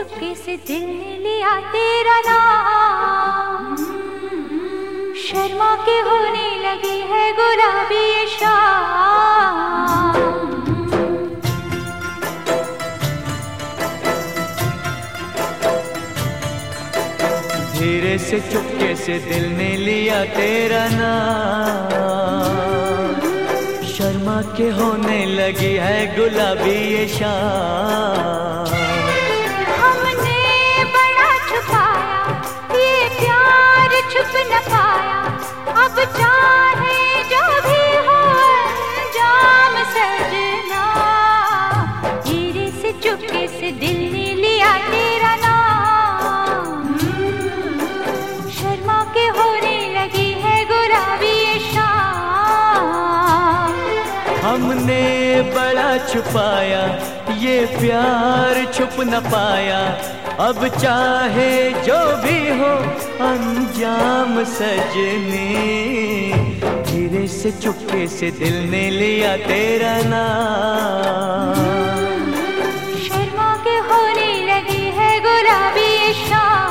चुपके से दिल ने लिया तेरा नाम, शर्मा के होने लगी है गुलाबी ये शाम। धीरे से चुपके से दिल ने लिया तेरा नाम, शर्मा के होने लगी है गुलाबी ये शाम। हमने बड़ा छुपाया ये प्यार छुप न पाया, अब चाहे जो भी हो अंजाम सजना। धीरे से चुपके से दिल ने लिया तेरा नाम, शर्मा के होने लगी है गुलाबी ये शाम। हमने बड़ा छुपाया ये प्यार छुप न पाया, अब चाहे जो भी हो अंजाम सजनी। धीरे से चुपके से दिल ने लिया तेरा नाम, शर्मा के होने लगी है गुलाबी ये शाम।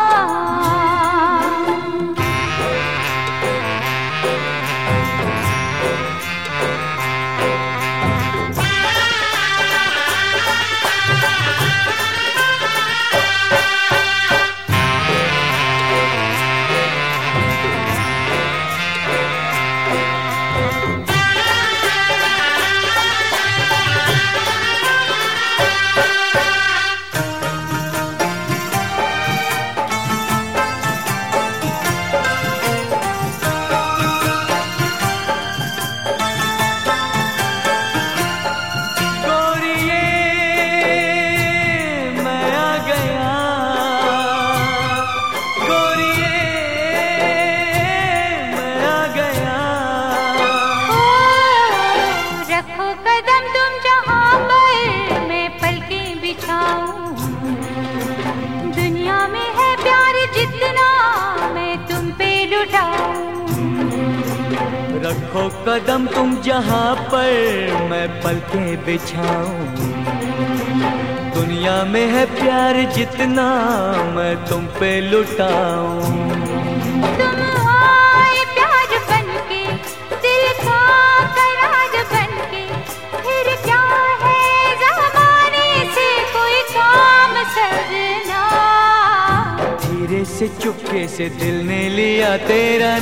दुनिया में है प्यार जितना मैं तुम पे लुटाऊं। रखो कदम तुम जहाँ पर मैं पलकें बिछाऊं। दुनिया में है प्यार जितना मैं तुम पे लुटाऊं। तुम आए प्यार बनके दिल का करार बनके, फिर क्या है ज़माने से कोई काम सजना। धीरे से चुपके से दिल ने लिया तेरा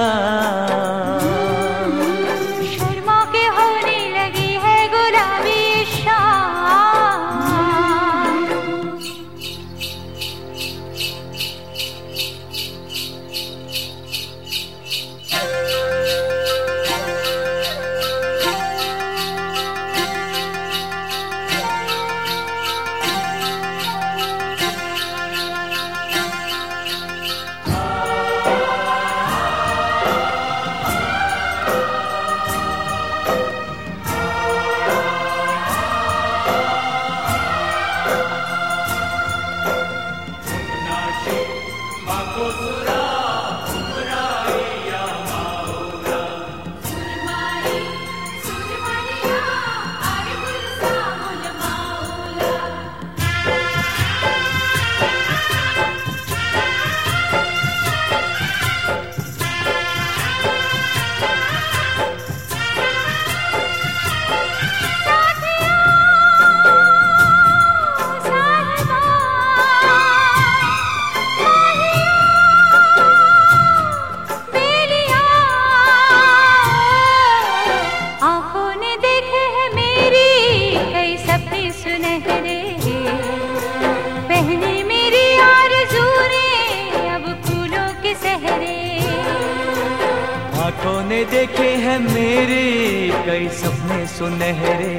नाम, शर्मा के होने लगी है गुलाबी शाम। आँखों ने देखे हैं मेरे कई सपने सुनहरे,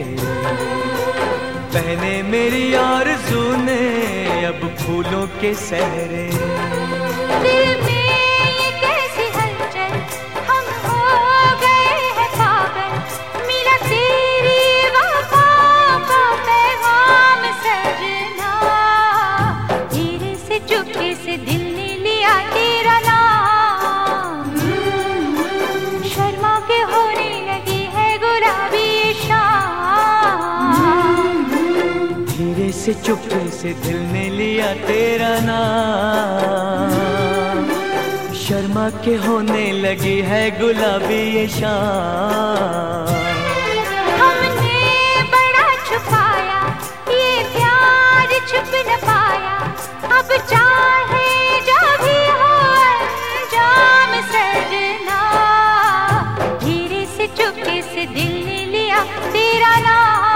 पहने मेरी आरज़ू ने अब फूलों के सहरे। दिल में ये कैसी हलचल, हम हो गए हैं पागल, मिला तेरी वफा का पैगाम सजना। धीरे से चुपके से दिल ने लिया तेरा नाम, शर्मा के होने लगी है गुलाबी शाम। धीरे से चुपके से दिल ने लिया तेरा नाम। शर्मा के होने लगी है गुलाबी ये शाम। हमने बड़ा छुपाया ये प्यार छुप न पाया, अब चाहे जो भी हो अंजाम सजना। धीरे से चुपके से दिल ने लिया तेरा नाम।